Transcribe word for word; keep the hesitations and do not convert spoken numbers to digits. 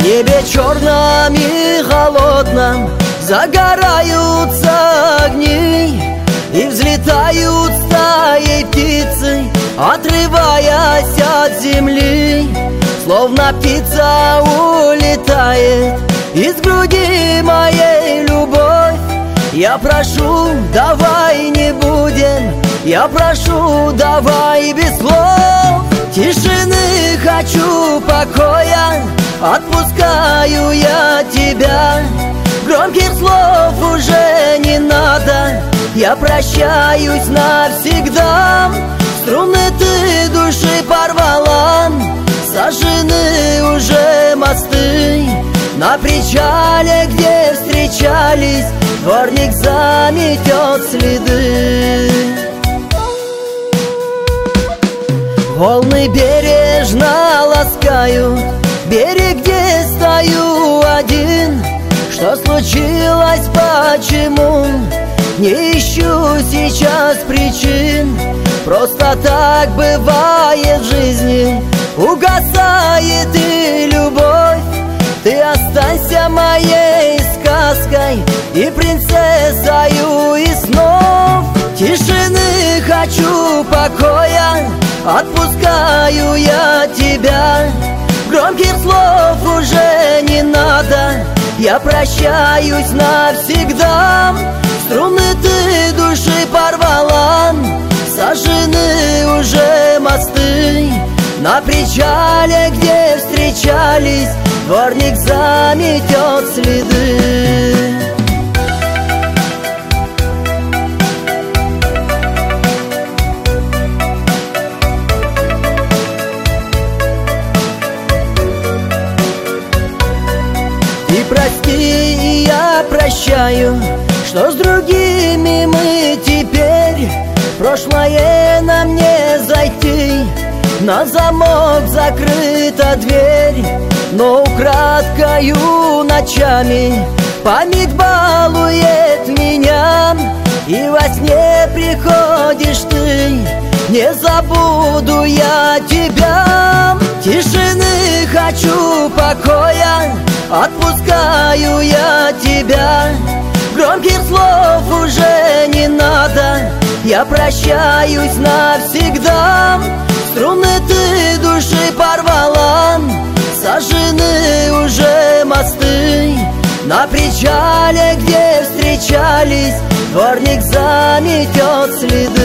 небе черном и холодном загораются огни, и взлетают стаи птицы, отрываясь от земли. Словно птица улетает из груди моей любовь. Я прошу, давай не будем, я прошу, давай без слов. Тишины хочу, покоя, отпускаю я тебя. Громких слов уже не надо, я прощаюсь навсегда. Струны ты души порвала, сожжены уже мосты. На причале, где встречались, дворник заметет следы. Волны бережно ласкают берег, где стою один. Что случилось, почему? Не ищу сейчас причин. Просто так бывает в жизни, угасает и любовь. Ты останься моей сказкой и принцессою из снов. Тишины хочу, покоя, отпускаю я тебя. Громких слов уже не надо, я прощаюсь навсегда. Струны ты души порвала, сожжены уже мосты. На причале, где встречались, дворник заметет следы. И прости, и я прощаю, что с другими мы теперь. Прошлое нам не зайти, на замок закрыта дверь. Но украдкою ночами память балует меня, и во сне приходишь ты, не забуду я тебя. Тишины хочу, покоя, отпускаю я тебя. Громких слов уже не надо, я прощаюсь навсегда. Струны ты души порвала, сожжены уже мосты. На причале, где встречались, дворник заметет следы.